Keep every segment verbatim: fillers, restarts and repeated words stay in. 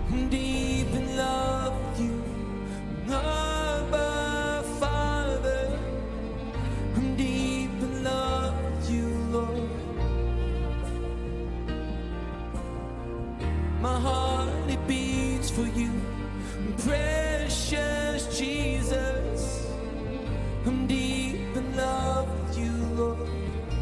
I'm deep in love with you, Abba, Father. I'm deep in love with you, Lord. My heart, it beats for you, precious Jesus. I'm deep in love with you, Lord.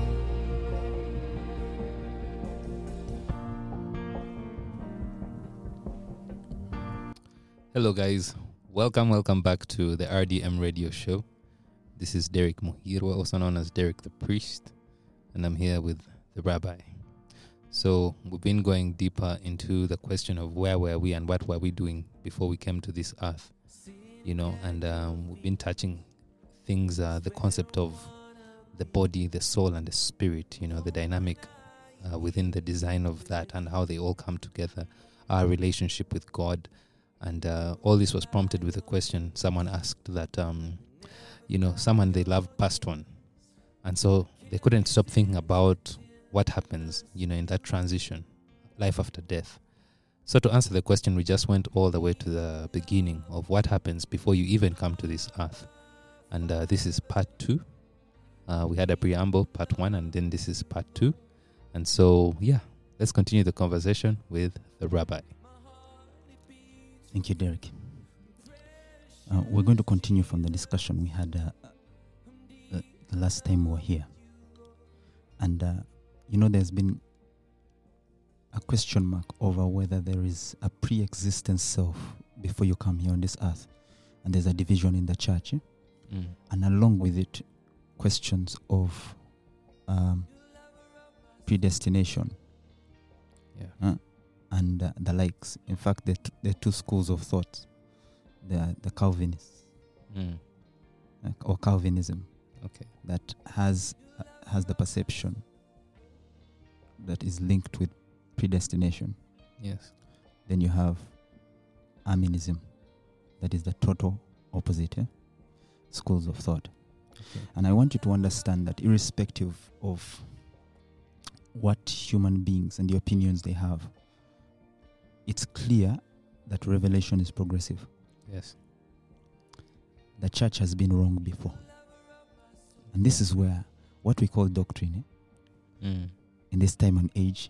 Hello guys, welcome, welcome back to the R D M radio show. This is Derek Muhirwa, also known as Derek the Priest, and I'm here with the Rabbi. So we've been going deeper into the question of where were we and what were we doing before we came to this earth, you know, and um, we've been touching things, uh, the concept of the body, the soul, and the spirit, you know, the dynamic uh, within the design of that and how they all come together, our relationship with God. And uh, all this was prompted with a question someone asked that, um, you know, someone they loved passed on. And so they couldn't stop thinking about what happens, you know, in that transition, life after death. So to answer the question, we just went all the way to the beginning of what happens before you even come to this earth. And uh, this is part two. Uh, we had a preamble, part one, and then this is part two. And so, yeah, let's continue the conversation with the Rabbi. Thank you, Derek. Uh, we're going to continue from the discussion we had uh, uh, the last time we were here. And, uh, you know, there's been a question mark over whether there is a pre-existent self before you come here on this earth. And there's a division in the church. Eh? Mm. And along with it, questions of um, predestination. Yeah. Uh, and uh, the likes. In fact, there t- there are two schools of thought. The the Calvinists Mm. uh, or Calvinism Okay. that has uh, has the perception that is linked with predestination. Yes. Then you have Arminianism, that is the total opposite eh? schools of thought. Okay. And I want you to understand that irrespective of what human beings and the opinions they have, it's clear that revelation is progressive. Yes. The church has been wrong before. And this is where what we call doctrine, eh, Mm. in this time and age,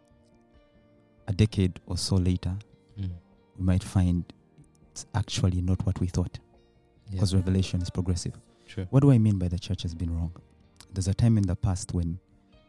a decade or so later, Mm. we might find it's actually not what we thought, Yeah. because revelation is progressive. Sure. What do I mean by the church has been wrong? There's a time in the past when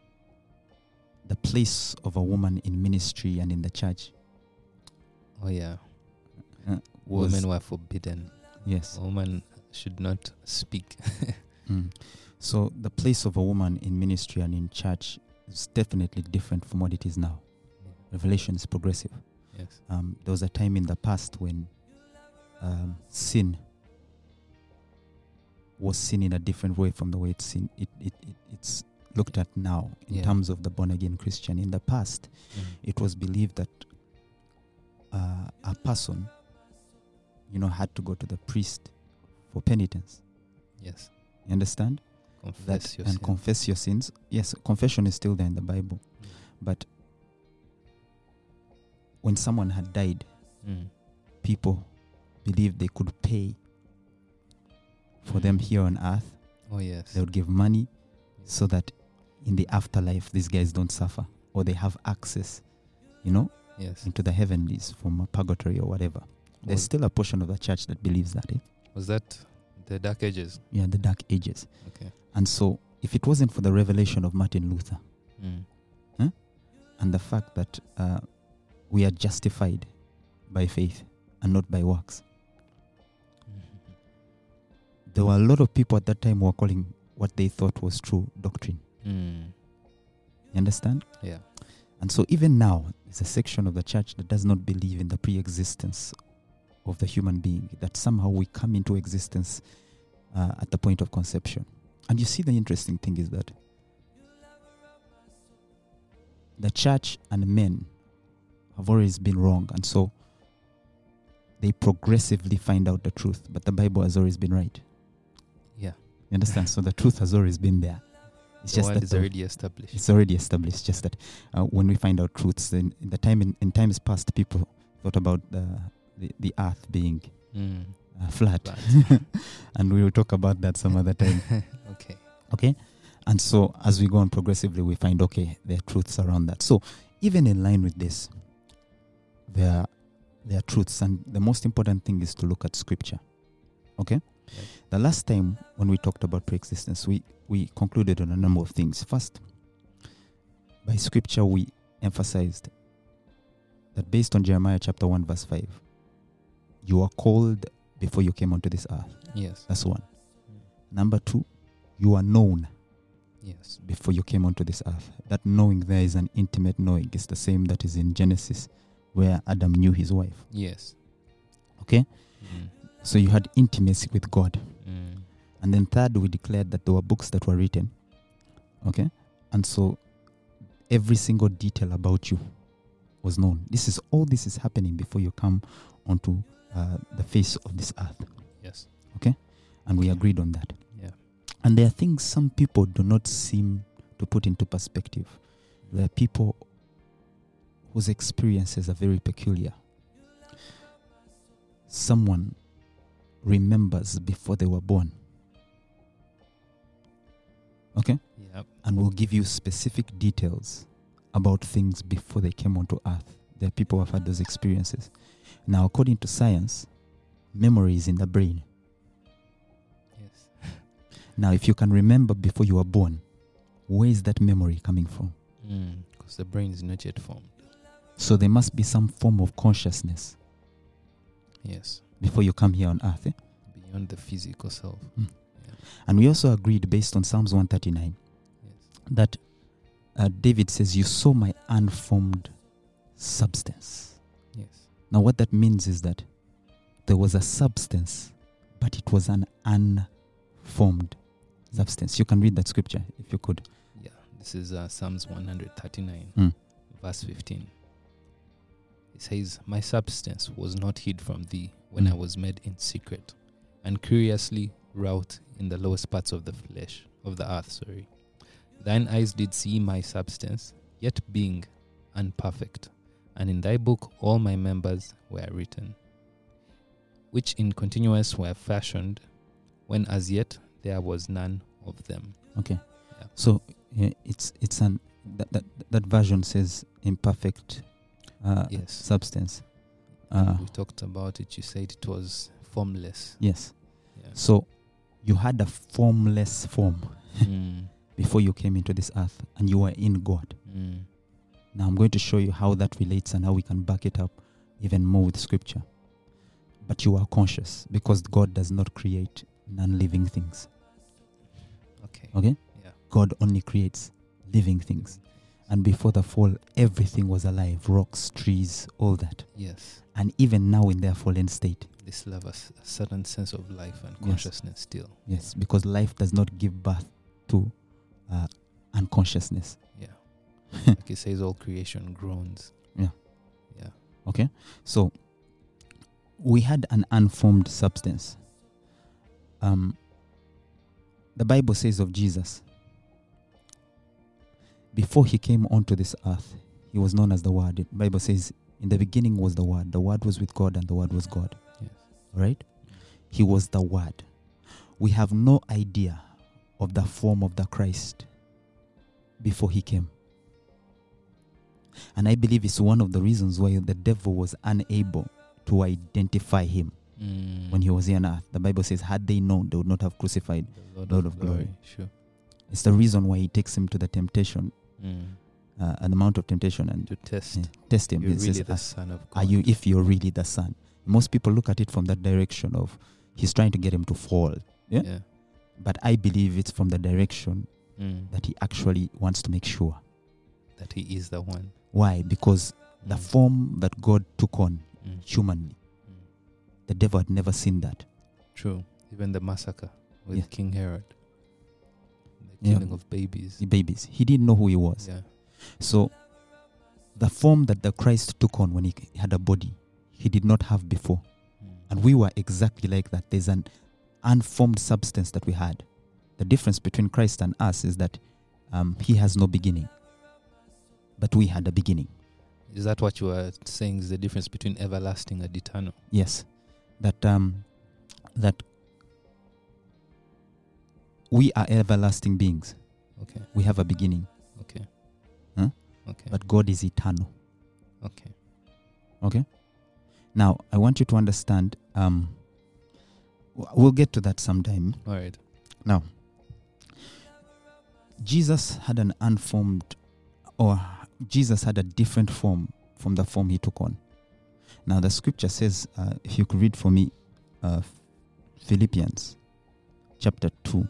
the place of a woman in ministry and in the church Oh yeah. uh, was Women were forbidden. yes. Women should not speak. Mm. So the place of a woman in ministry and in church is definitely different from what it is now. Revelation is progressive. Yes. Um, there was a time in the past when um, sin was seen in a different way from the way it's seen. It, it, it it's looked at now in Yeah. terms of the born again Christian. In the past, Mm. it was believed that uh, a person, you know, had to go to the priest for penitence. Yes. You understand? Confess That your and sin. confess your sins. Yes, confession is still there in the Bible. Mm. But when someone had died, Mm. people believed they could pay for them here on earth. Oh yes. They would give money so that in the afterlife these guys don't suffer, or they have access, you know, Yes. into the heavenlies from a purgatory or whatever. There's Was, still a portion of the church that believes that. Eh? was that the Dark Ages? Yeah, the Dark Ages. Okay. And so if it wasn't for the revelation of Martin Luther Mm. and the fact that uh, we are justified by faith and not by works, there were a lot of people at that time who were calling what they thought was true doctrine. Mm. You understand? Yeah. And so even now, there's a section of the church that does not believe in the pre-existence of the human being, that somehow we come into existence uh, at the point of conception. And you see, the interesting thing is that the church and men have always been wrong, and so they progressively find out the truth, but the Bible has always been right. Yeah. You understand? So the truth has always been there. It's The just word that is the- already established. it's already established. Just that uh, when we find out truths, then in the time in, in times past, people thought about the the, the earth being Mm. uh, flat, Flat. and we will talk about that some other time. Okay. Okay, and so as we go on progressively, we find okay, there are truths around that. So even in line with this, there are, there are truths, and the most important thing is to look at Scripture. Okay, Right. the last time when we talked about pre-existence, we we concluded on a number of things. First, by Scripture, we emphasized that based on Jeremiah chapter one verse five, you are called before you came onto this earth. Yes. That's one. Mm. Number two, you are known Yes. before you came onto this earth. That knowing there is an intimate knowing. It's the same that is in Genesis where Adam knew his wife. Yes. Okay? Mm. So you had intimacy with God. Mm. And then third, we declared that there were books that were written. Okay? And so every single detail about you was known. This is all this is happening before you come onto uh, the face of this earth. Yes. And we agreed on that. Yeah. And there are things some people do not seem to put into perspective. There are people whose experiences are very peculiar. Someone remembers before they were born. Okay? Yep. And will give you specific details about things before they came onto earth. There are people who have had those experiences. Now, according to science, memory is in the brain. Yes. Now, if you can remember before you were born, where is that memory coming from? Because the brain is not yet formed. So there must be some form of consciousness Yes. before you come here on earth. Eh? Beyond the physical self. And we also agreed, based on Psalms one thirty-nine, Yes. that uh, David says, you saw my unformed substance. Yes. Now, what that means is that there was a substance, but it was an unformed substance. You can read that scripture if you could. Yeah. This is uh, Psalms one thirty-nine, Mm. verse fifteen. It says, my substance was not hid from thee when Mm. I was made in secret, and curiously wrought in the lowest parts of the flesh, of the earth, sorry. Thine eyes did see my substance, yet being unperfect, and in thy book all my members were written, which in continuance were fashioned, when as yet there was none of them. Okay. Yeah. So yeah, it's it's an that, that that version says imperfect uh, Yes. substance. Uh, We talked about it. You said it was formless. yes. Yeah. So you had a formless form Mm, before you came into this earth, and you were in God. mm, Now I'm going to show you how that relates and how we can back it up even more with scripture. But you are conscious because God does not create non-living things. okay. Okay? Yeah. God only creates living things. And before the fall, everything was alive. Rocks, trees, all that. Yes. And even now in their fallen state. They still have a, s- a certain sense of life and Yes. consciousness still. Yes, because life does not give birth to uh, unconsciousness. Yeah. Like it says, all creation groans. Yeah. Yeah. Okay? So, we had an unformed substance. Um, the Bible says of Jesus, before he came onto this earth, he was known as the Word. The Bible says, in the beginning was the Word. The Word was with God, and the Word was God. Yes. All right? He was the Word. We have no idea of the form of the Christ before he came. And I believe it's one of the reasons why the devil was unable to identify him Mm. when he was here on earth. The Bible says, had they known, they would not have crucified. The Lord, Lord of, of glory. glory. Sure. It's the reason why he takes him to the temptation, Mm. uh, at the Mount of Temptation, and To test. yeah, test him. You're He really says, the "Ah, Son of God. are you, if you're really the Son? Most people look at it from that direction of he's trying to get him to fall. Yeah? Yeah. But I believe it's from the direction Mm. that he actually wants to make sure. That he is the one. Why? Because the Mm. form that God took on Mm. humanly, Mm. the devil had never seen that. True. Even the massacre with Yeah. King Herod. The Yeah. killing of babies. The babies. He didn't know who he was. Yeah. So the form that the Christ took on when he had a body, he did not have before. Mm. And we were exactly like that. There's an unformed substance that we had. The difference between Christ and us is that um, he has no beginning. But we had a beginning. Is that what you are saying is the difference between everlasting and eternal? Yes. That um that we are everlasting beings. Okay. We have a beginning. Okay. Huh? Okay. But God is eternal. Okay. Okay? Now, I want you to understand, um, w- we'll get to that sometime. All right. Now, Jesus had an unformed, or Jesus had a different form from the form he took on. Now, the scripture says, uh, if you could read for me, uh, Philippians chapter two,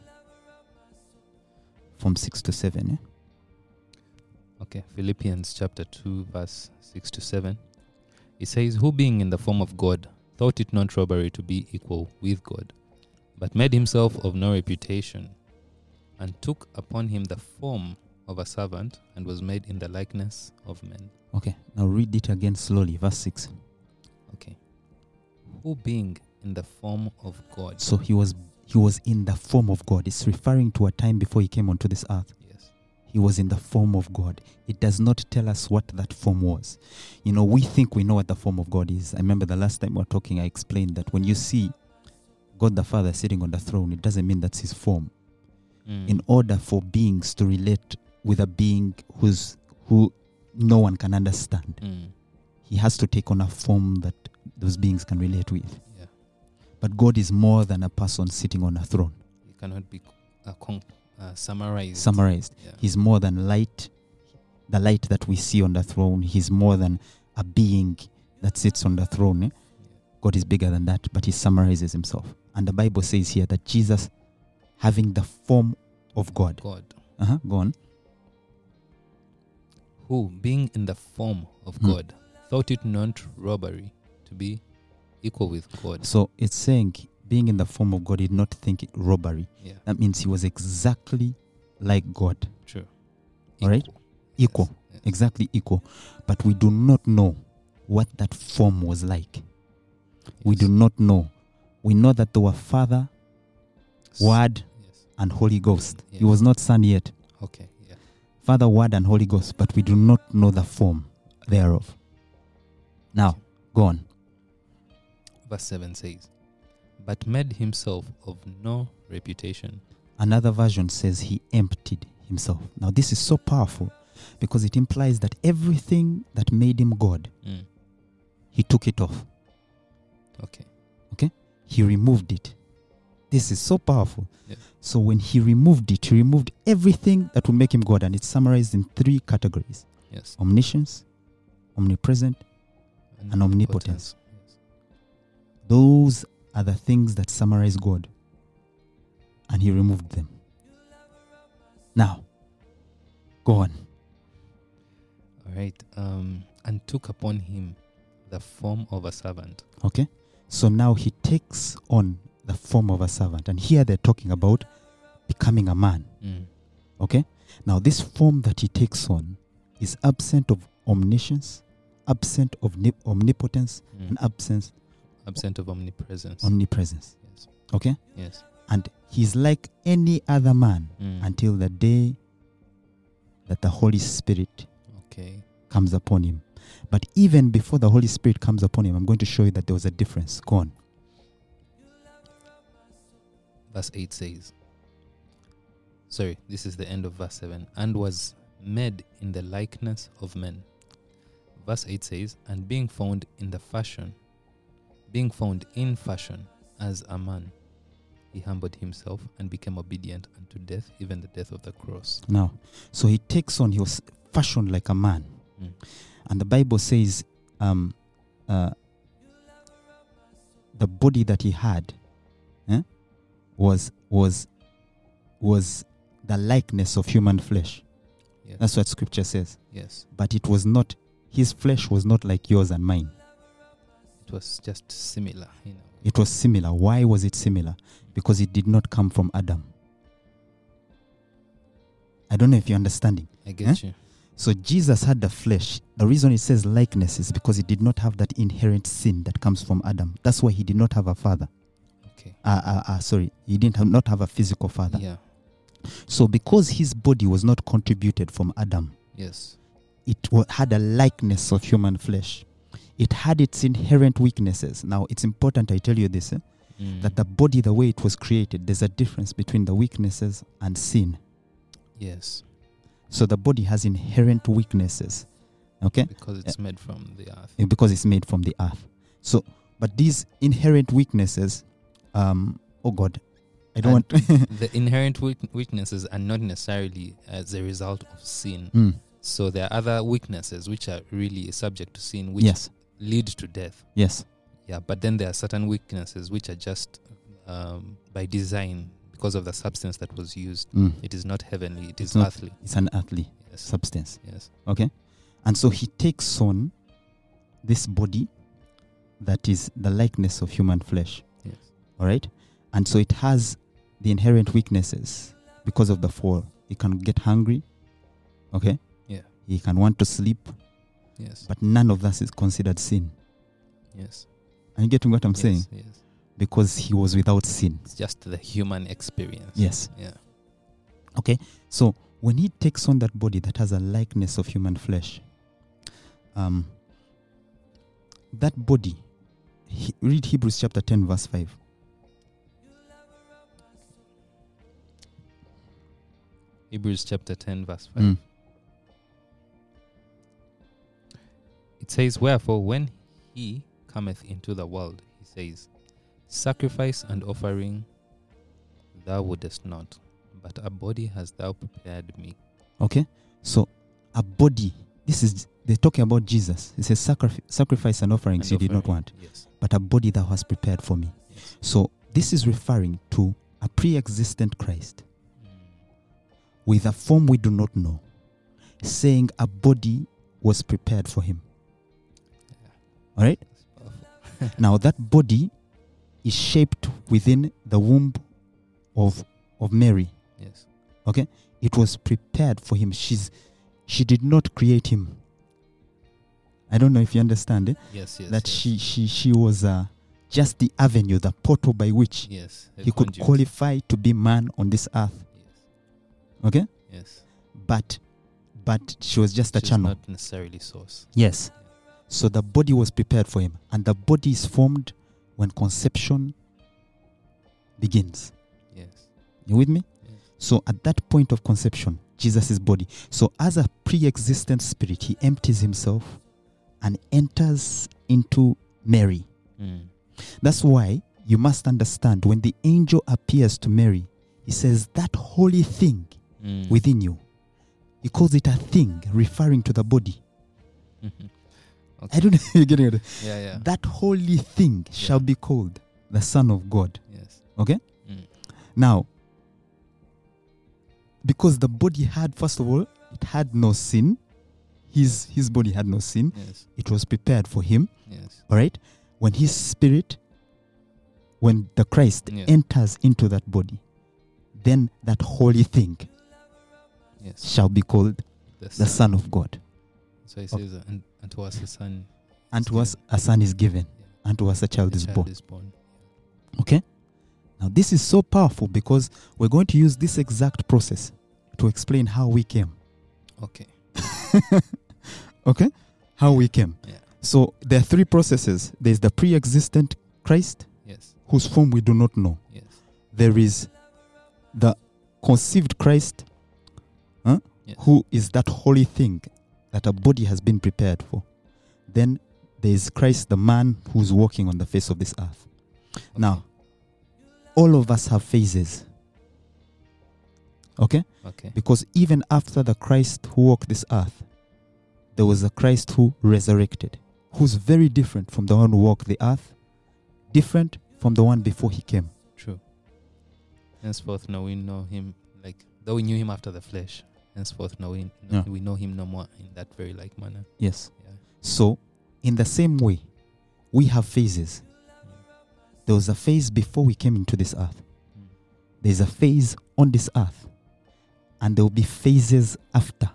from six to seven. Eh? Okay. Philippians chapter two, verse six to seven. It says, who being in the form of God, thought it not robbery to be equal with God, but made himself of no reputation, and took upon him the form of a servant, and was made in the likeness of men. Okay, now read it again slowly, verse six. Okay. Who being in the form of God. So he was he was in the form of God. It's referring to a time before he came onto this earth. Yes. He was in the form of God. It does not tell us what that form was. You know, we think we know what the form of God is. I remember the last time we were talking, I explained that when you see God the Father sitting on the throne, it doesn't mean that's his form. Mm. In order for beings to relate with a being who's who no one can understand, Mm. he has to take on a form that those beings can relate with. Yeah. But God is more than a person sitting on a throne. It cannot be uh, con- uh, summarized. Summarized. Yeah. He's more than light, the light that we see on the throne. He's more than a being that sits on the throne. Eh? God is bigger than that, but he summarizes himself. And the Bible says here that Jesus, having the form of God. God. Uh-huh, go on. Who, being in the form of Hmm. God, thought it not robbery to be equal with God. So it's saying, being in the form of God, did not think it robbery. Yeah. That means he was exactly like God. True. All right? Equal. Yes, yes. Exactly equal. But we do not know what that form was like. We Yes. do not know. We know that there were Father, S- Word, Yes. and Holy Ghost. Yeah. He was not Son yet. Okay. Yeah. Father, Word, and Holy Ghost, but we do not know the form thereof. Now, go on. Verse seven says, but made himself of no reputation. Another version says he emptied himself. Now, this is so powerful because it implies that everything that made him God, Mm. he took it off. Okay. He removed it. This is so powerful. Yeah. So when he removed it, he removed everything that would make him God, and it's summarized in three categories: Yes. omniscience, omnipresent. And omnipotence. Yes. Those are the things that summarize God, and he removed them. Now, go on. All right. Um, and took upon him the form of a servant. Okay? So now he takes on the form of a servant, and here they're talking about becoming a man. Mm. Okay? Now, this form that he takes on is absent of omniscience, absent of nip- omnipotence, Mm. and absence Absent of omnipresence. omnipresence. Yes. Okay? Yes. And he's like any other man Mm. until the day that the Holy Spirit Okay. comes upon him. But even before the Holy Spirit comes upon him, I'm going to show you that there was a difference. Go on. Verse eight says, sorry, this is the end of verse seven. And was made in the likeness of men. Verse eight says, and being found in the fashion, being found in fashion as a man, he humbled himself and became obedient unto death, even the death of the cross. Now, so he takes on, he was fashioned like a man. Mm. And the Bible says um, uh, the body that he had eh, was was was the likeness of human flesh. Yes. That's what Scripture says. Yes. But it was not, his flesh was not like yours and mine. It was just similar, you know. It was similar. Why was it similar? Because it did not come from Adam. I don't know if you're understanding. I get you. So Jesus had the flesh. The reason it says likeness is because he did not have that inherent sin that comes from Adam. That's why he did not have a father. Okay. Uh, uh, uh, sorry, he didn't have, not have a physical father. Yeah. So because his body was not contributed from Adam, Yes. it wa- had a likeness of human flesh. It had its inherent weaknesses. Now, it's important I tell you this, eh, Mm. that the body, the way it was created, there's a difference between the weaknesses and sin. Yes, So the body has inherent weaknesses, okay? because it's made from the earth. Eh, because it's made from the earth. So, but these inherent weaknesses, um, oh God, I don't And want. The inherent weak- weaknesses are not necessarily as a result of sin. Mm, So there are other weaknesses which are really subject to sin, which yes, lead to death. yes, Yeah, but then there are certain weaknesses which are just um, by design because of the substance that was used. mm. It is not heavenly; it is It's not- earthly. It's an earthly Yes, substance, yes, okay? And so he takes on this body that is the likeness of human flesh, yes. all right? And so it has the inherent weaknesses because of the fall. He can get hungry, okay? Yeah. He can want to sleep, Yes, but none of that is considered sin. yes. Are you getting what I'm yes, saying? Yes. Because he was without sin. It's just the human experience. Yes. Yeah. Okay? So when he takes on that body that has a likeness of human flesh, um, that body, he, read Hebrews chapter ten, verse five. Hebrews chapter ten, verse five. Mm. It says, "Wherefore, when he cometh into the world, he says, Sacrifice and offering thou wouldest not, but a body hast thou prepared me." Okay? So a body, this is, they're talking about Jesus. It says, Sacrif- sacrifice and offerings And you did not offering, want, Yes. but a body thou hast prepared for me. Yes. So this is referring to a pre-existent Christ Mm. with a form we do not know, saying a body was prepared for him. Yeah. All right? That's powerful. Now that body is shaped within the womb of of Mary. Yes. Okay? It was prepared for him. She's she did not create him. I don't know if you understand, eh? Yes. Yes. that yes. she she she was uh, just the avenue, the portal by which Yes. a he could conduit. qualify to be man on this earth. Yes. Okay? Yes. But but she was just a She's channel. not necessarily source. Yes. So the body was prepared for him, and the body is formed when conception begins. Yes. You with me? Yes. So at that point of conception, Jesus' body. So as a pre-existent spirit, he empties himself and enters into Mary. Mm. That's why you must understand when the angel appears to Mary, he says, that holy thing Mm. within you. He calls it a thing, referring to the body. Mhm. I don't know if you're getting it. Yeah. Yeah. That holy thing shall Yeah. be called the Son of God. Yes. Okay? Mm. Now, because the body had, first of all, it had no sin. His his body had no sin. Yes. It was prepared for him. Yes. All right? When his spirit, when the Christ Yeah. enters into that body, then that holy thing Yes. shall be called The the Son of God. So he says, uh, and, and to us a son. And is to us given. a son is given, Yeah. and to us a child A is child born. is born. Okay? Now, this is so powerful because we're going to use this exact process to explain how we came. Okay. Okay? How we came. Yeah. So, there are three processes. There's the pre-existent Christ, Yes. whose form we do not know. Yes. There is the conceived Christ, huh? Yes. who is that holy thing that a body has been prepared for. Then there is Christ, the man who's walking on the face of this earth. Okay. Now, all of us have phases. Okay? Okay. Because even after the Christ who walked this earth, there was a Christ who resurrected, who's very different from the one who walked the earth, different from the one before he came. True. Henceforth, now we know him like though we knew him after the flesh. Henceforth, now we no, Yeah. we know him no more in that very like manner. Yes. Yeah. So, in the same way, we have phases. There was a phase before we came into this earth. Mm. There's a phase on this earth. And there will be phases after.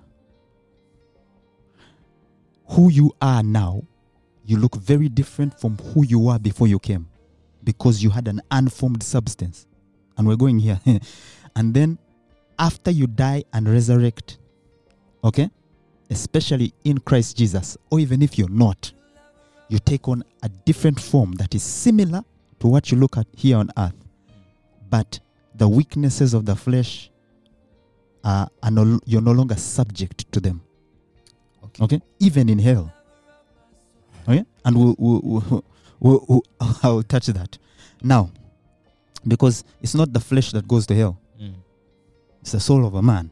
Who you are now, you look very different from who you were before you came. Because you had an unformed substance. And we're going here. And then, after you die and resurrect, okay? especially in Christ Jesus, or even if you're not, you take on a different form that is similar to what you look at here on earth. But the weaknesses of the flesh, uh, are no, you're no longer subject to them. Okay. Okay? Even in hell. Okay? And we'll, we'll, we'll, we'll, we'll, I'll touch that. Now, because it's not the flesh that goes to hell. Mm. It's the soul of a man.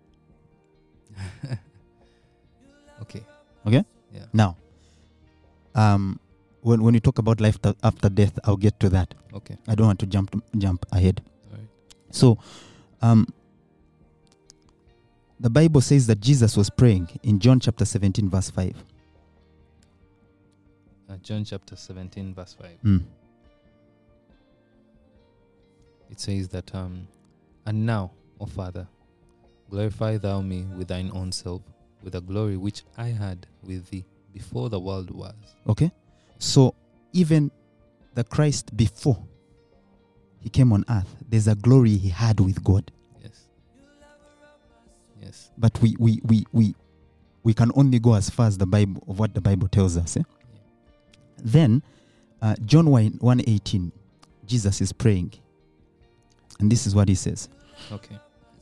Okay. Okay? Yeah. Now, um, when when you talk about life t- after death, I'll get to that. Okay. I don't want to jump jump ahead. All right. So, um, the Bible says that Jesus was praying in John chapter seventeen, verse five. Uh, John chapter seventeen, verse five. Mm. It says that, um, and now, O Father, glorify thou me with thine own self, with the glory which I had with thee before the world was. Okay? So, even the Christ before he came on earth, there's a glory he had with God. Yes. Yes. But we we we we, we can only go as far as the Bible, of what the Bible tells us. Eh? Yeah. Then, uh, John one eighteen, Jesus is praying. And this is what he says. Okay.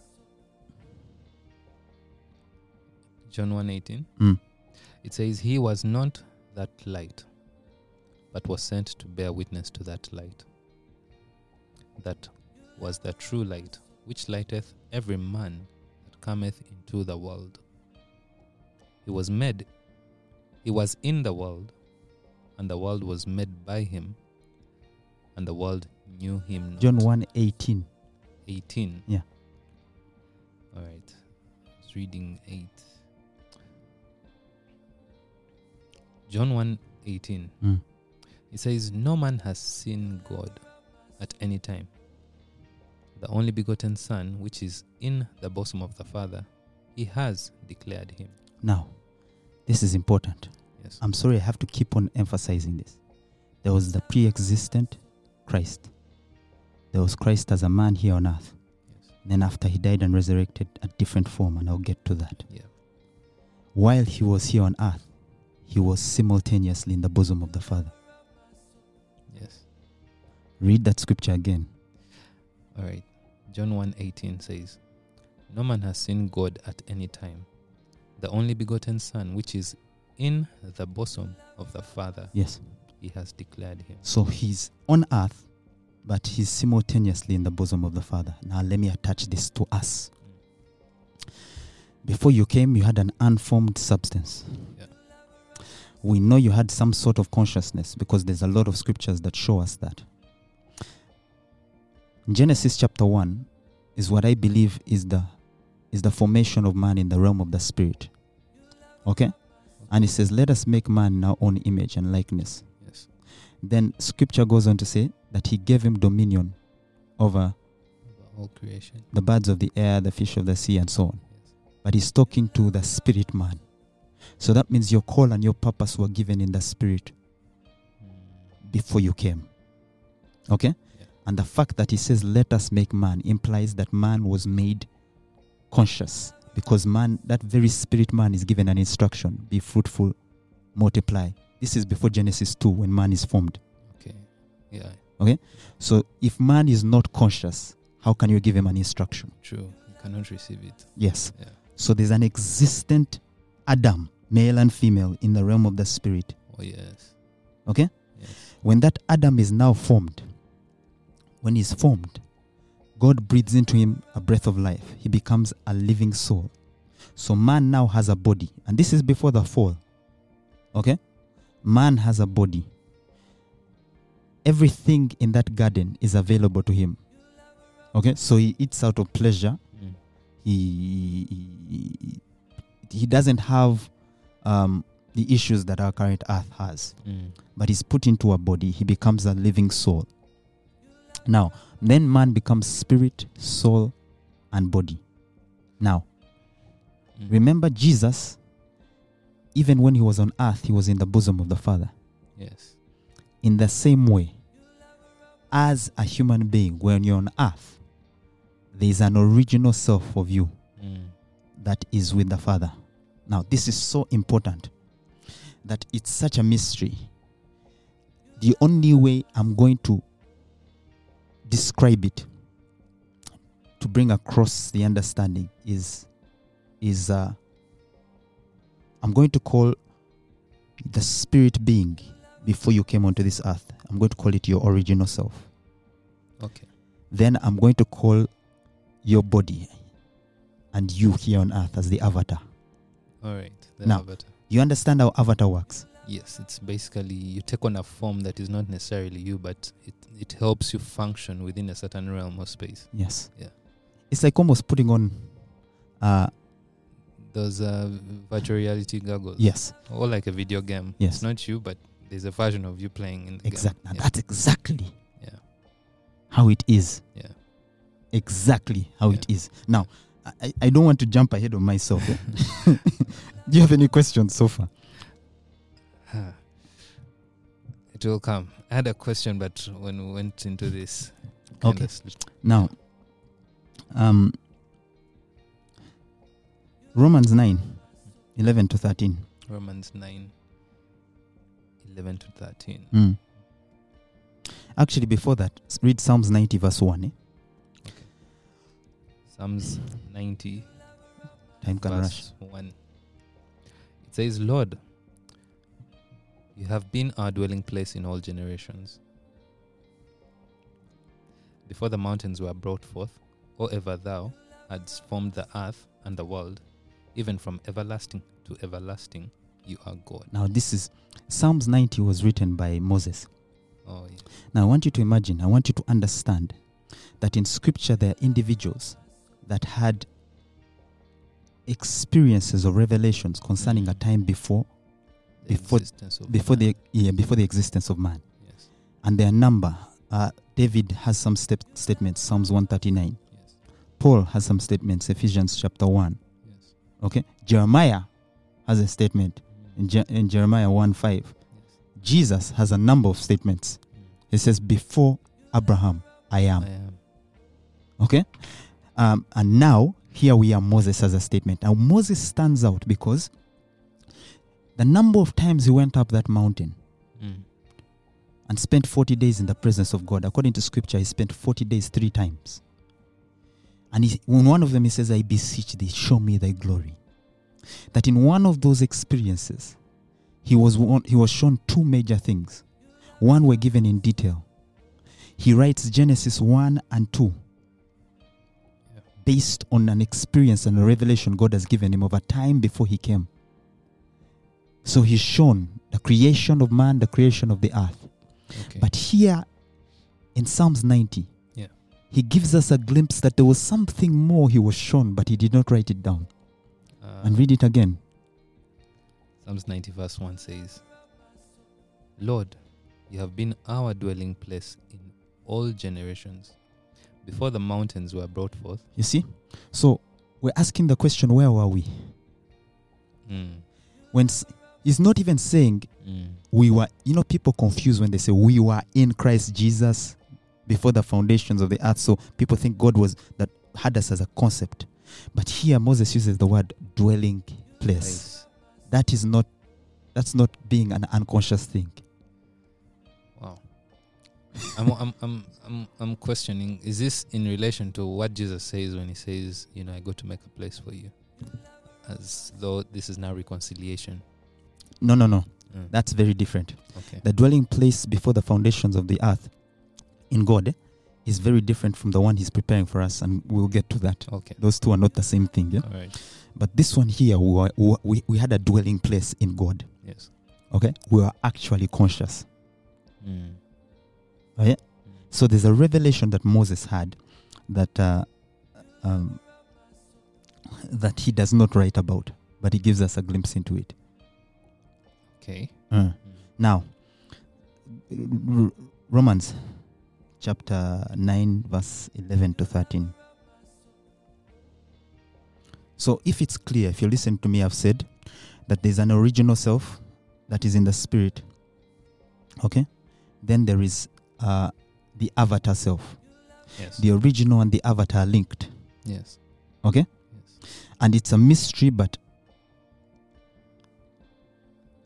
John one eighteen. Mm. It says, he was not that light, but was sent to bear witness to that light. That was the true light, which lighteth every man that cometh into the world. He was made, he was in the world, and the world was made by him, and the world knew him not. John one eighteen. eighteen. Yeah. All right. I was reading eight. John one eighteen. Mm. It says, no man has seen God at any time. The only begotten Son, which is in the bosom of the Father, he has declared him. Now, this is important. Yes. I'm sorry, I have to keep on emphasizing this. There was the pre-existent Christ. There was Christ as a man here on earth. Yes. Then after he died and resurrected, a different form, and I'll get to that. Yeah. While he was here on earth, he was simultaneously in the bosom of the Father. Yes. Read that scripture again. All right. John one eighteen says, no man has seen God at any time. The only begotten Son, which is in the bosom of the Father, Yes. he has declared him. So he's on earth, but he's simultaneously in the bosom of the Father. Now let me attach this to us. Before you came, you had an unformed substance. Yeah. We know you had some sort of consciousness because there's a lot of scriptures that show us that. Genesis chapter one is what I believe is the is the formation of man in the realm of the spirit. Okay? And it says, let us make man in our own image and likeness. Yes. Then scripture goes on to say that he gave him dominion over Over all creation. the birds of the air, the fish of the sea, and so on. Yes. But he's talking to the spirit man. So that means your call and your purpose were given in the spirit Mm. before you came. Okay? Yeah. And the fact that he says, let us make man, implies that man was made conscious. Because man, that very spirit man is given an instruction, be fruitful, multiply. This is before Genesis two, when man is formed. Okay. Yeah. So if man is not conscious, how can you give him an instruction? True. You cannot receive it. Yes. Yeah. So there's an existent Adam, male and female, in the realm of the spirit. Oh, yes. Okay? Yes. When that Adam is now formed, when he's formed, God breathes into him a breath of life. He becomes a living soul. So man now has a body. And this is before the fall. Okay? Man has a body. Everything in that garden is available to him. Okay? So he eats out of pleasure. Mm. He, he, he doesn't have um, the issues that our current earth has. Mm. But he's put into a body. He becomes a living soul. Now, then man becomes spirit, soul, and body. Now, Mm. remember Jesus, even when he was on earth, he was in the bosom of the Father. Yes. In the same way, as a human being, when you're on earth, there is an original self of you Mm. that is with the Father. Now, this is so important that it's such a mystery. The only way I'm going to describe it, to bring across the understanding, is, is uh, I'm going to call the spirit being before you came onto this earth. I'm going to call it your original self. Okay. Then I'm going to call your body and you here on earth as the avatar. All right. The Now, avatar. You understand how avatar works? Yes, it's basically you take on a form that is not necessarily you, but it, it helps you function within a certain realm or space. Yes. Yeah. It's like almost putting on, uh, Those uh, virtual reality goggles. yes, Or like a video game. Yes. It's not you, but there's a version of you playing in the exactly. game. Yeah. That's exactly Yeah. how it is. Yeah. Exactly how Yeah. it is. Now, I, I don't want to jump ahead of myself. eh? Do you have any questions so far? It will come. I had a question, but when we went into this, Okay. kinda slipped. Now, um, Romans nine, eleven to thirteen. Romans nine, eleven to thirteen. Mm. Actually, before that, s- read Psalms ninety, verse one. Eh? Psalms ninety, Time can rush. verse one. It says, Lord, you have been our dwelling place in all generations. Before the mountains were brought forth, or ever thou hadst formed the earth and the world, even from everlasting to everlasting, you are God. Now, this is Psalms ninety was written by Moses. Oh, yeah. Now, I want you to imagine, I want you to understand that in Scripture there are individuals that had experiences or revelations concerning a time before The Before- existence of before man. the yeah, before the existence of man, Yes. and their number. Uh, David has some step statements, Psalms one thirty-nine. Yes. Paul has some statements, Ephesians chapter one. Yes. Okay, Jeremiah has a statement in, Je- in Jeremiah one five. Yes. Jesus has a number of statements. Mm. He says, "Before Abraham, I am." I am. Okay, um, and now here we are. Moses has a statement. Now Moses stands out because the number of times he went up that mountain Mm. and spent forty days in the presence of God. According to Scripture, he spent forty days three times. And he, in one of them, he says, "I beseech thee, show me thy glory." That in one of those experiences, he was one, he was shown two major things. One were given in detail. He writes Genesis one and two Yeah. based on an experience and a revelation God has given him of a time before he came. So he's shown the creation of man, the creation of the earth. Okay. But here in Psalms ninety, Yeah. he gives us a glimpse that there was something more he was shown, but he did not write it down. Uh, And read it again. Psalms ninety verse one says, Lord, you have been our dwelling place in all generations. Before the mountains were brought forth. You see? So we're asking the question, where were we? Mm. When s- he's not even saying Mm. we were, you know, people confuse when they say we were in Christ Jesus before the foundations of the earth. So people think God was that had us as a concept. But here Moses uses the word dwelling place. Place. That is not, that's not being an unconscious thing. Wow. I'm, I'm, I'm, I'm, I'm questioning, is this in relation to what Jesus says when he says, you know, I go to make a place for you? As though this is now reconciliation. No, no, no. Mm. That's very different. Okay. The dwelling place before the foundations of the earth in God eh, is very different from the one he's preparing for us, and we'll get to that. Okay. Those two are not the same thing. Yeah? All right. But this one here, we, were, we, we had a dwelling place in God. Yes. Okay? We were actually conscious. Mm. Oh, yeah? Mm. So there's a revelation that Moses had that uh, um, that he does not write about, but he gives us a glimpse into it. Okay. Uh. Mm. Now, R- R- Romans chapter nine, verse eleven to thirteen. So if it's clear, if you listen to me, I've said that there's an original self that is in the spirit. Okay? Then there is uh, the avatar self. Yes. The original and the avatar are linked. yes. Okay? Yes. And it's a mystery, but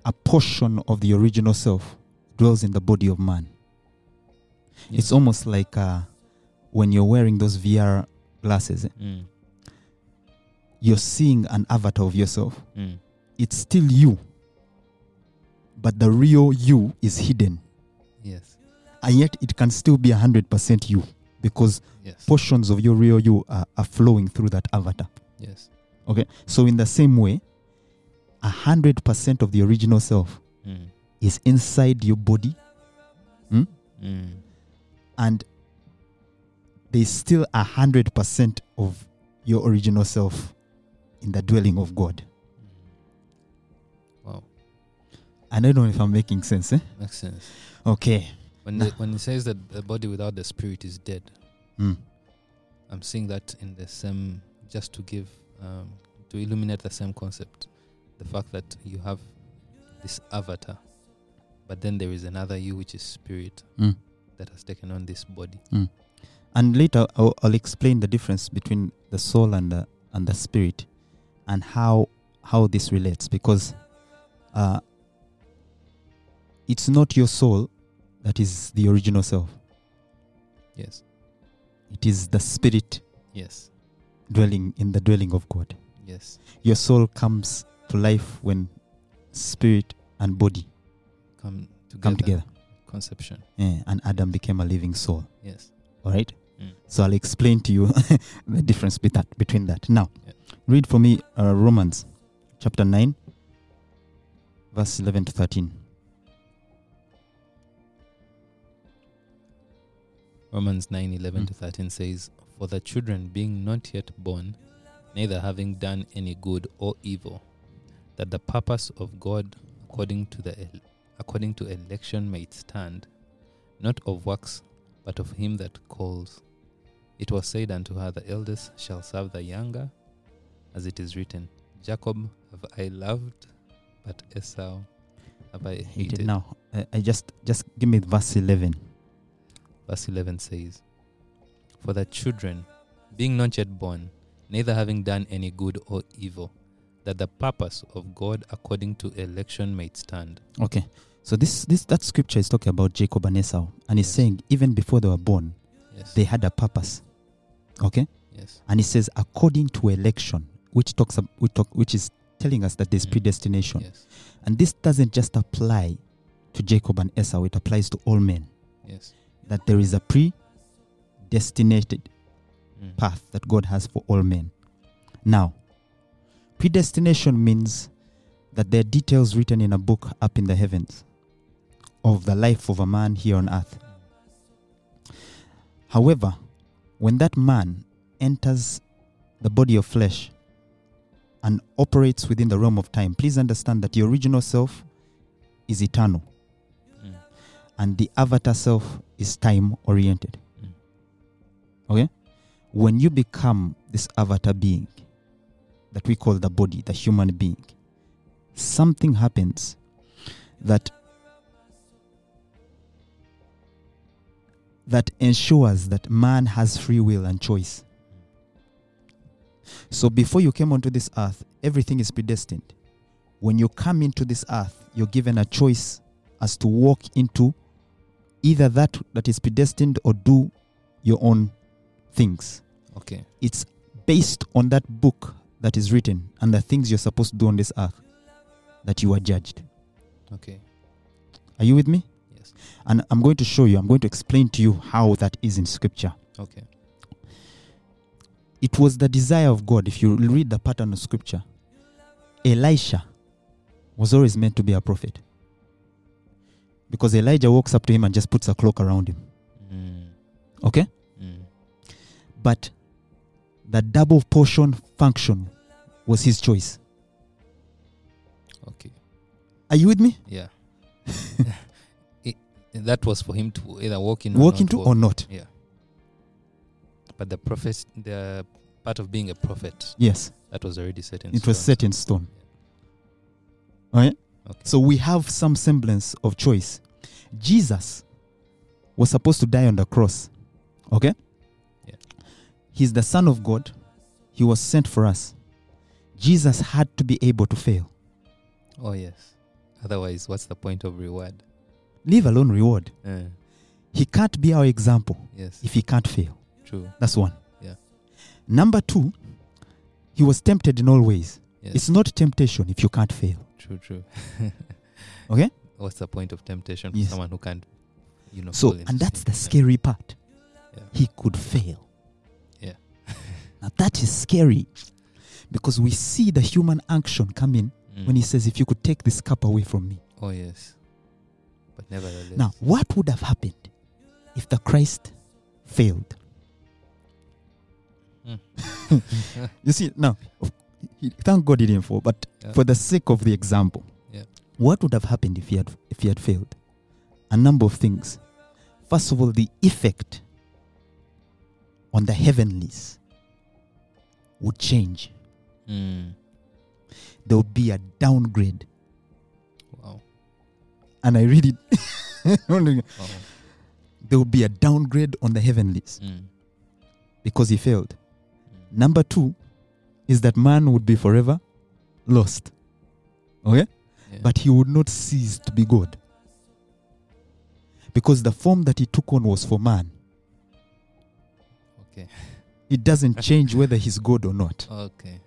a portion of the original self dwells in the body of man. Yes. It's almost like uh, when you're wearing those V R glasses, Mm. you're seeing an avatar of yourself. Mm. It's still you, but the real you is hidden. Yes. And yet it can still be one hundred percent you, because Yes. portions of your real you are, are flowing through that avatar. Yes. Okay? So in the same way, one hundred percent of the original self Mm. is inside your body, Mm. and there's still one hundred percent of your original self in the dwelling of God. Wow. I don't know if I'm making sense. Eh? Makes sense. Okay. When the, when it says that the body without the spirit is dead, Mm. I'm seeing that in the same, just to give, um, to illuminate the same concept. The fact that you have this avatar, but then there is another you, which is spirit, Mm. that has taken on this body. Mm. And later I'll, I'll explain the difference between the soul and the and the spirit, and how how this relates, because uh, it's not your soul that is the original self. Yes. It is the spirit Yes. dwelling in the dwelling of God. Yes. Your soul comes to life when spirit and body Come together. come together. Conception. Yeah, and Adam became a living soul. Yes. All right? Mm. So I'll explain to you the difference be that, between that. Now, Yeah. read for me uh, Romans chapter nine, verse eleven to thirteen. Romans nine eleven Mm. to thirteen says, "For the children being not yet born, neither having done any good or evil, that the purpose of God according to the el- according to election may stand, not of works, but of him that calls. It was said unto her, the eldest shall serve the younger, as it is written, Jacob have I loved, but Esau have I hated." Now, uh, I just just give me verse eleven. Verse eleven says, "For the children, being not yet born, neither having done any good or evil, that the purpose of God according to election may stand." Okay, so this this that scripture is talking about Jacob and Esau, and it's Yes. saying even before they were born, Yes. they had a purpose. Okay, yes. and it says according to election, which talks ab- we talk, which is telling us that there's Mm. predestination, Yes. and this doesn't just apply to Jacob and Esau; it applies to all men. Yes. That there is a predestinated Mm. path that God has for all men. Now, predestination means that there are details written in a book up in the heavens of the life of a man here on earth. However, when that man enters the body of flesh and operates within the realm of time, please understand that the original self is eternal Mm. and the avatar self is time oriented. Mm. Okay? When you become this avatar being that we call the body, the human being, something happens that that ensures that man has free will and choice. So before you came onto this earth, everything is predestined. When you come into this earth, you're given a choice as to walk into either that that is predestined or do your own things. Okay. It's based on that book that is written and the things you're supposed to do on this earth that you are judged. Okay. Are you with me? Yes. And I'm going to show you, I'm going to explain to you how that is in scripture. Okay. It was the desire of God. If you read the pattern of scripture, Elisha was always meant to be a prophet, because Elijah walks up to him and just puts a cloak around him. Mm. Okay? Mm. But the double portion function was his choice. Okay. Are you with me? Yeah. it, that was for him to either walk in Walk or into not or walk. not? Yeah. But the prophet, the part of being a prophet, Yes. that was already set in It stone. was set in stone. All right? Okay. So we have some semblance of choice. Jesus was supposed to die on the cross. Okay? Yeah. He's the Son of God. He was sent for us. Jesus had to be able to fail. Oh, yes. Otherwise, what's the point of reward? Leave alone reward. Uh, He can't be our example yes. if he can't fail. True. That's one. Yeah. Number two, he was tempted in all ways. Yes. It's not temptation if you can't fail. True, true. Okay? What's the point of temptation for Yes. someone who can't, you know, So, fall into and that's sin? the scary part. Yeah. He could fail. Yeah. Now that is scary because we see the human action come in Mm. when he says, if you could take this cup away from me. Oh, yes. But nevertheless. Now, what would have happened if the Christ failed? Mm. You see, now, of- he- thank God he didn't fall, but Yeah. for the sake of the example, Yeah. what would have happened if he had if he had failed? A number of things. First of all, the effect on the heavenlies would change. Mm. There would be a downgrade. Wow. And I read it. wow. There would be a downgrade on the heavenlies Mm. because he failed. Mm. Number two is that man would be forever lost. Okay? Yeah. But he would not cease to be God. Because the form that he took on was for man. Okay. It doesn't change whether he's God or not. Okay.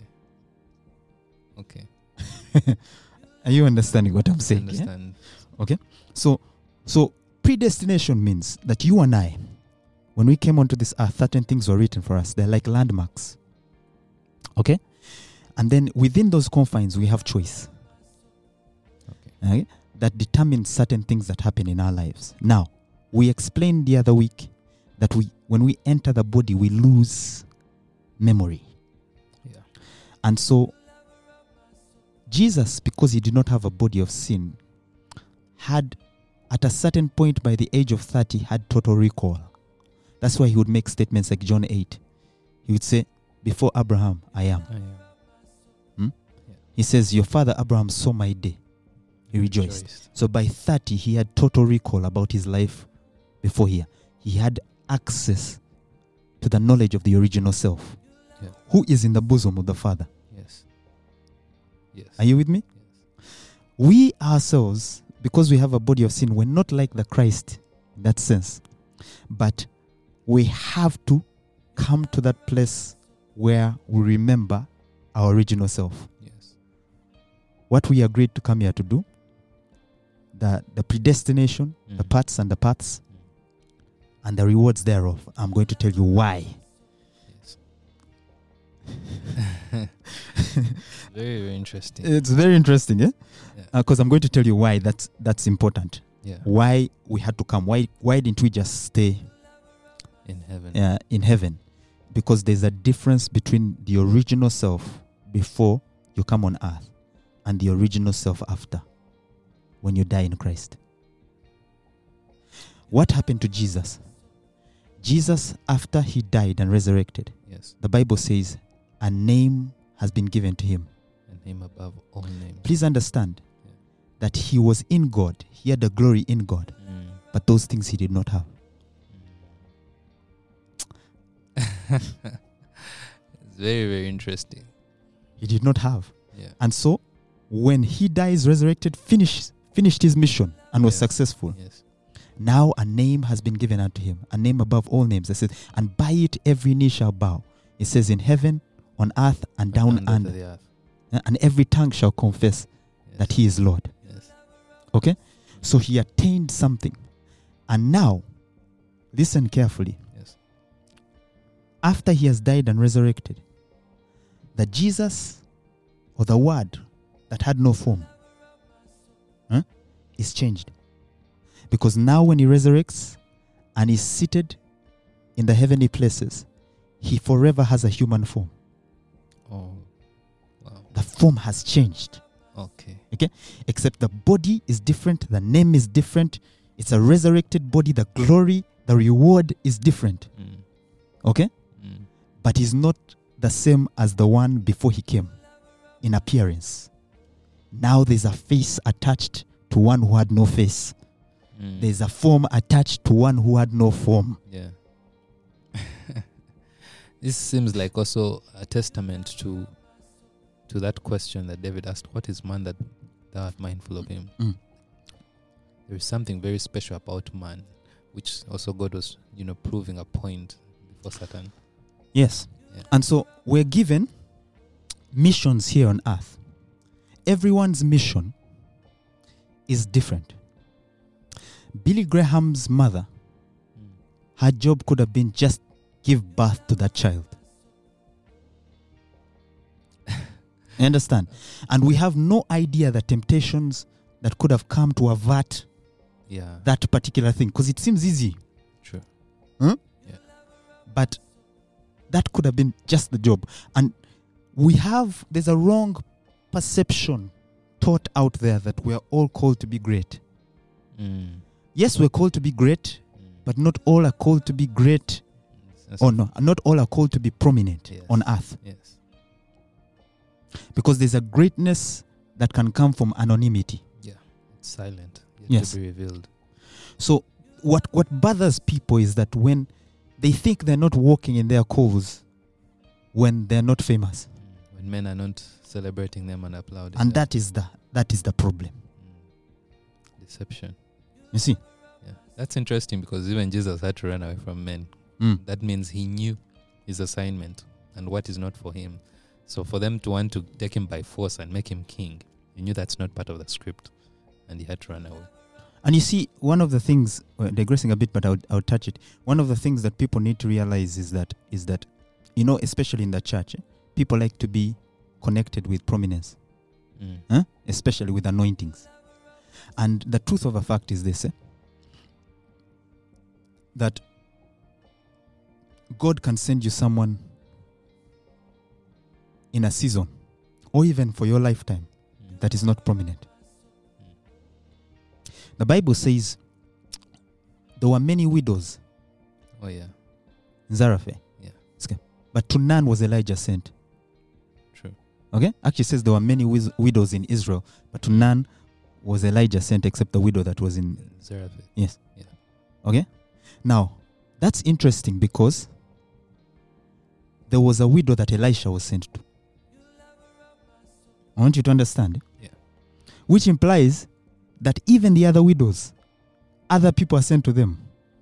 Okay. Okay. Are you understanding what I'm I saying? yeah? understand. So, so predestination means that you and I, when we came onto this earth, certain things were written for us. They're like landmarks. Okay? And then within those confines, we have choice. Okay. Okay? That determines certain things that happen in our lives. Now, we explained the other week that we, when we enter the body, we lose memory. Yeah. And so, Jesus, because he did not have a body of sin, had, at a certain point by the age of thirty, had total recall. That's why he would make statements like John eight. He would say, before Abraham, I am. I am. Hmm? Yeah. He says, your father Abraham saw my day. He rejoiced. rejoiced. So by thirty, he had total recall about his life before here. He had access to the knowledge of the original self, yeah. who is in the bosom of the Father. Yes. Yes. Are you with me? Yes. We ourselves, because we have a body of sin, we're not like the Christ in that sense. But we have to come to that place where we remember our original self. Yes. What we agreed to come here to do, the, the predestination, mm. the parts and the paths, mm. and the rewards thereof. I'm going to tell you why. Yes. Very, very interesting. It's very interesting, eh? Because yeah. uh, I'm going to tell you why that's that's important. Yeah. Why we had to come. Why why didn't we just stay in heaven? Uh, in heaven? Because there's a difference between the original self before you come on earth and the original self after, when you die in Christ. What happened to Jesus? Jesus, after he died and resurrected, yes, the Bible says a name has been given to him. A name above all names. Please understand yeah. that he was in God. He had the glory in God. Mm. But those things he did not have. Mm. It's very, very interesting. He did not have. Yeah. And so, when he dies, resurrected, finished, finished his mission and was yes. successful. Yes. Now a name has been given unto him, a name above all names. It says, and by it every knee shall bow. It says, in heaven, on earth, and down and under. The earth. And every tongue shall confess yes. that he is Lord. Yes. Okay? So he attained something. And now, listen carefully. Yes. After he has died and resurrected, the Jesus, or the Word that had no form, huh, is changed. Because now when he resurrects and is seated in the heavenly places, he forever has a human form. Oh, wow. The form has changed. Okay. Okay? Except the body is different, the name is different, it's a resurrected body, the glory, the reward is different. Mm. Okay? Mm. But he's not the same as the one before he came in appearance. Now there's a face attached to one who had no face. Mm. There's a form attached to one who had no form. Yeah. This seems like also a testament to to that question that David asked, what is man that thou art mindful of him. Mm. There is something very special about man, which also God was, you know, proving a point before Satan. Yes. Yeah. And so we're given missions here on earth. Everyone's mission is different. Billy Graham's mother, Mm. her job could have been just give birth to that child. You understand? And we have no idea the temptations that could have come to avert Yeah. that particular thing, because it seems easy. True. But that could have been just the job. And we have, there's a wrong perception taught out there that we are all called to be great. Mm. Yes, we're called to be great, Mm. but not all are called to be great. That's- Or no, not all are called to be prominent Yes. on earth. Yes. Because there's a greatness that can come from anonymity. It's silent. Yet Yes. to be revealed. So what, what bothers people is that when they think they're not walking in their calls when they're not famous. Mm. When men are not celebrating them and applauding And them. that is the that is the problem. Mm. Deception. You see? Yeah. That's interesting because even Jesus had to run away from men. Mm. That means he knew his assignment and what is not for him. So for them to want to take him by force and make him king, he knew that's not part of the script. And he had to run away. And you see, one of the things, well, digressing a bit, but I'll, I'll touch it. One of the things that people need to realize is that, is that, you know, especially in the church, eh, people like to be connected with prominence, Mm. huh? Especially with anointings. And the truth of the fact is this, eh, that God can send you someone in a season, or even for your lifetime, Mm. that is not prominent. The Bible says there were many widows Oh, yeah. in Zarephath. Yeah. Okay. But to none was Elijah sent. True. Okay? Actually, it says there were many wiz- widows in Israel, but to none was Elijah sent except the widow that was in. Zarephath. Yes. Yeah. Okay? Now, that's interesting because there was a widow that Elisha was sent to. I want you to understand. Yeah. Which implies that even the other widows, other people are sent to them.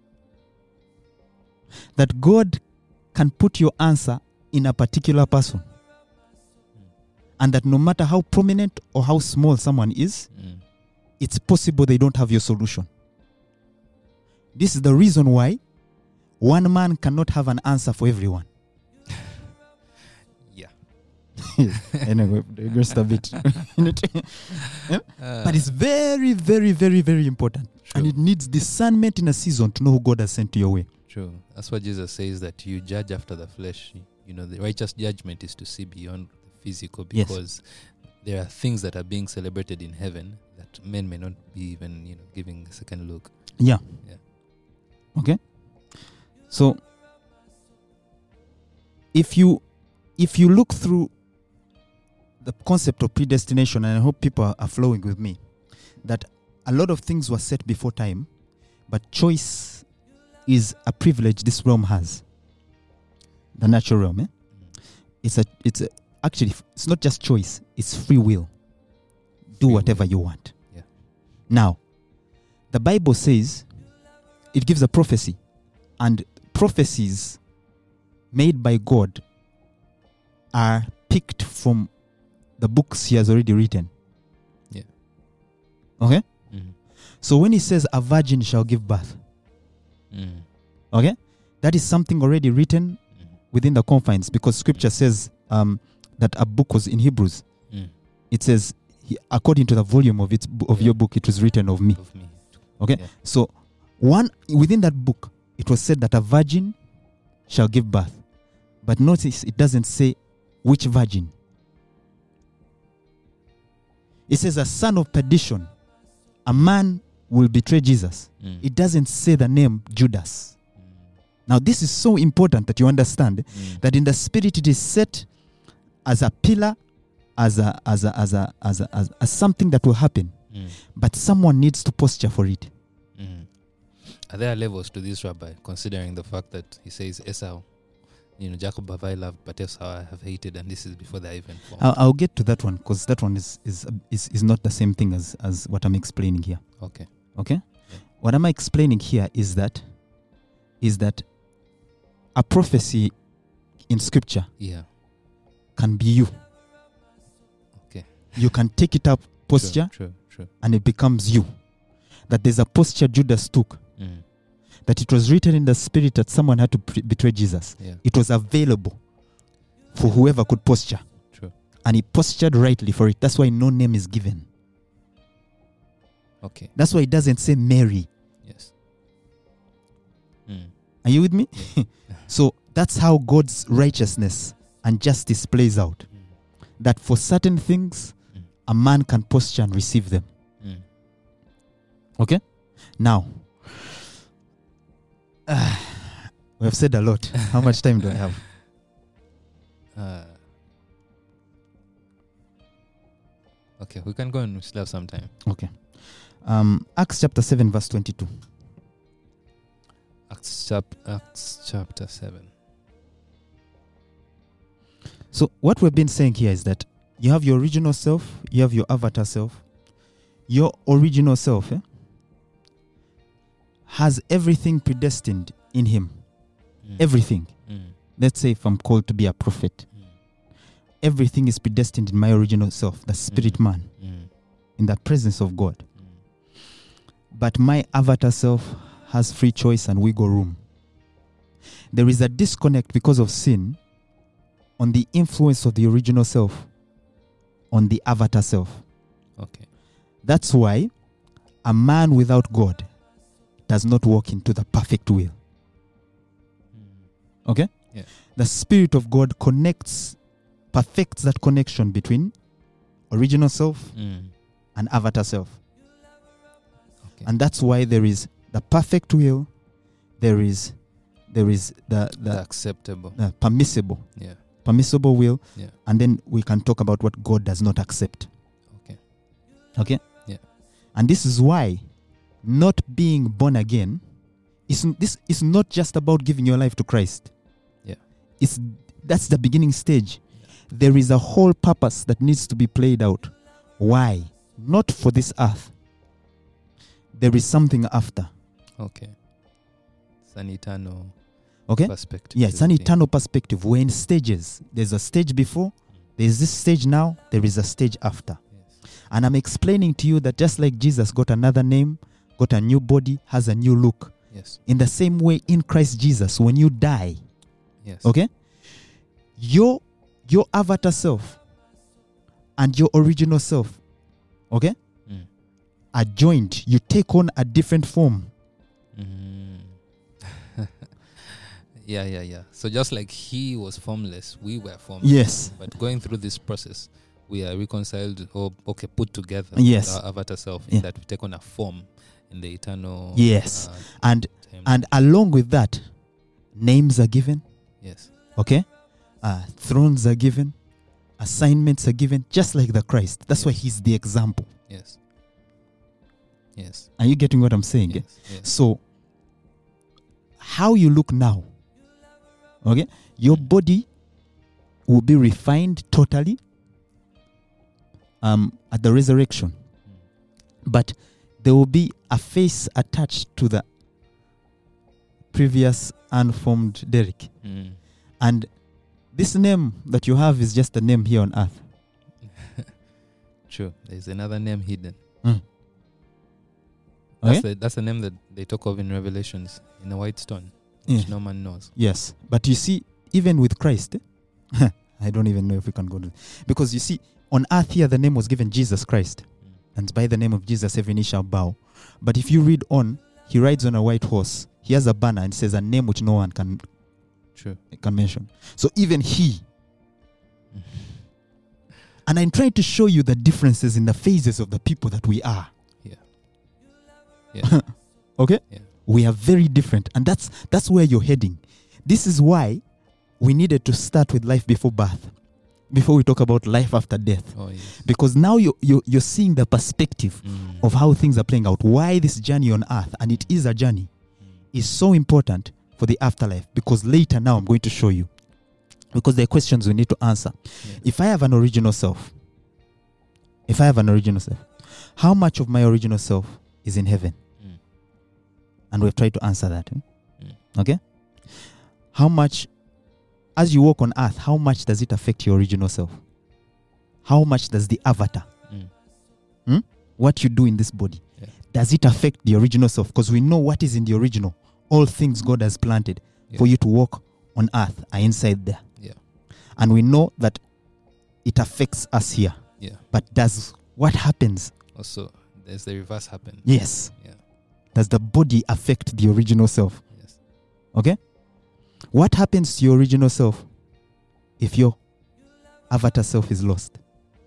That God can put your answer in a particular person. And that no matter how prominent or how small someone is, Mm. it's possible they don't have your solution. This is the reason why one man cannot have an answer for everyone. Yeah. Anyway, digressed a bit. Uh, But it's very, very, very, very important. True. And it needs discernment in a season to know who God has sent to your way. True. That's what Jesus says, that you judge after the flesh. You know, the righteous judgment is to see beyond the physical, Yes. because there are things that are being celebrated in heaven that men may not be even, you know, giving a second look. Yeah. Yeah. Okay. So if you if you look through the concept of predestination, and I hope people are, are flowing with me, that a lot of things were set before time, but choice is a privilege this realm has. The natural realm, eh? It's a it's a, actually it's not just choice, it's free will. Do Free whatever will. you want. Yeah. Now, the Bible says it gives a prophecy, and prophecies made by God are picked from the books he has already written. Yeah. Okay? Mm. So when he says a virgin shall give birth, Mm. okay? That is something already written Mm. within the confines, because scripture says um, that a book was in Hebrews. Mm. It says, he- according to the volume of its of Yeah. your book, it was written of me. Of me. Okay? Yeah. So one within that book, it was said that a virgin shall give birth. But notice it doesn't say which virgin. It says a son of perdition, a man will betray Jesus. Mm. It doesn't say the name Judas. Mm. Now this is so important that you understand Mm. that in the spirit it is set as a pillar, as a as a as a as a, as, as something that will happen. Mm. But someone needs to posture for it. Mm. Are there levels to this, Rabbi, considering the fact that he says Esau you know, Jacob have I loved, but Esau I have hated, and this is before they even formed. I'll, I'll get to that one because that one is is, is is not the same thing as as what I'm explaining here. Okay. Okay. Yeah. What am I explaining here is that is that a prophecy in scripture Yeah. can be you. Okay. You can take it up posture True, true, true. and it becomes you. That there's a posture Judas took. Mm. That it was written in the spirit that someone had to pre- betray Jesus. Yeah. It was available for whoever could posture. True. And he postured rightly for it. That's why no name is given. Okay. That's why it doesn't say Mary. Yes. Mm. Are you with me? Yeah. So that's how God's righteousness and justice plays out. Mm. That for certain things, Mm. a man can posture and receive them. Mm. Okay? Now, uh, we have said a lot. How much time do I have? Uh, okay, we can go and we still have some time. Okay. Um, Acts chapter seven, verse twenty-two. Acts, chap- Acts chapter seven. So what we've been saying here is that you have your original self, you have your avatar self. Your original self eh, has everything predestined in him. Mm. Everything. Mm. Let's say if I'm called to be a prophet, Mm. everything is predestined in my original self, the spirit Mm. man, Mm. in the presence of God. Mm. But my avatar self has free choice and wiggle room. There is a disconnect because of sin on the influence of the original self on the avatar self. Okay. That's why a man without God does not walk into the perfect will. Mm. Okay? Yeah. The Spirit of God connects, perfects that connection between original self Mm. and avatar self. Okay. And that's why there is the perfect will, there is there is the the, the acceptable. the permissible, Yeah. permissible will, Yeah. and then we can talk about what God does not accept. Okay. Okay? Yeah. And this is why not being born again is this is not just about giving your life to Christ. Yeah. It's that's the beginning stage. There is a whole purpose that needs to be played out. Why? Not for this earth. There is something after. Okay. It's an eternal Okay? perspective. Yeah, to it's the an thing. eternal perspective. We're in stages. There's a stage before, there's this stage now, there is a stage after. Yes. And I'm explaining to you that just like Jesus got another name, got a new body, has a new look, Yes. in the same way in Christ Jesus, when you die, Yes. okay, your your avatar self and your original self, okay, Mm. are joined. You take on a different form. Mm. yeah, yeah, yeah. So just like he was formless, we were formless. Yes. But going through this process, we are reconciled or okay, put together Yes. with our avatar self in Yeah. that we take on a form in the eternal. Yes. Uh, And time. and along with that, names are given, yes. okay, uh, thrones are given, assignments are given, just like the Christ. That's why Yes. he's the example. Yes. Yes. Are you getting what I'm saying? eh? Yes. Yes. So, how you look now, okay, your Mm. body will be refined totally um, at the resurrection. Mm. But there will be a face attached to the previous unformed Derek. Mm. And this name that you have is just a name here on earth. True. There's another name hidden. Mm. That's Okay? the that's the name that they talk of in Revelations in a white stone, which Yeah. no man knows. Yes. But you see, even with Christ, eh, I don't even know if we can go to because you see, on earth here the name was given Jesus Christ. Mm. And by the name of Jesus every knee shall bow. But if you read on, he rides on a white horse. He has a banner and says a name which no one can True. can mention. So even he. And I'm trying to show you the differences in the phases of the people that we are. Yeah. Okay? Yeah. We are very different. And that's that's where you're heading. This is why we needed to start with life before birth. Before we talk about life after death. Oh yes. Because now you're, you're, you're seeing the perspective Mm. of how things are playing out. Why this journey on earth, and it is a journey, Mm. is so important for the afterlife. Because later now I'm going to show you because there are questions we need to answer. Yeah. If I have an original self, if I have an original self, how much of my original self is in heaven? Mm. And we've tried to answer that. eh? Mm. Okay? How much, as you walk on earth, how much does it affect your original self? How much does the avatar, Mm. hmm? what you do in this body, Yeah. does it affect the original self? Because we know what is in the original. All things God has planted Yeah. for you to walk on earth are inside there. Yeah. And we know that it affects us here. Yeah. But does what happens? Also, there's the reverse happen. Yes. Yeah. Does the body affect the original self? Yes. Okay? What happens to your original self if your avatar self is lost?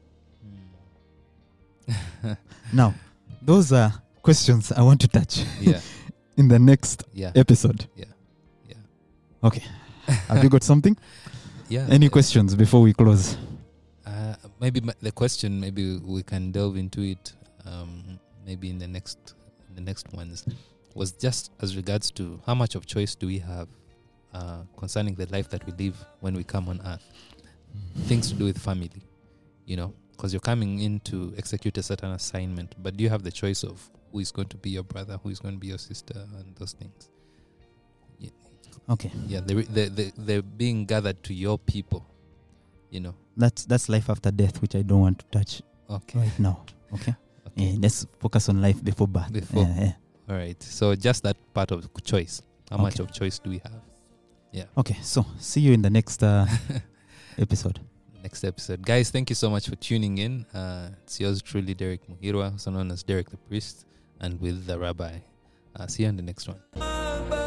Mm. Now, those are questions I want to touch Yeah. in the next Yeah. episode. Yeah. Yeah. Okay. Have you got something? Yeah. Any uh, questions before we close? Uh, maybe m- the question, maybe we can delve into it. Um, maybe in the next, in the next ones, was just as regards to how much of choice do we have uh, concerning the life that we live when we come on earth. Things to do with family, you know, because you're coming in to execute a certain assignment, but do you have the choice of who is going to be your brother, who is going to be your sister, and those things? Yeah, Okay. yeah, they they they they're being gathered to your people, you know. That's that's life after death, which I don't want to touch Okay, right now. Okay. okay. Yeah, let's focus on life before birth. Before. Yeah, yeah. All right. So just that part of choice. How much Okay. of choice do we have? Okay. So see you in the next uh, episode. Next episode, guys. Thank you so much for tuning in. Uh, it's yours truly, Derek Muhirwa, also known as Derek the Priest, and with the Rabbi. Uh, see you on the next one. Bye.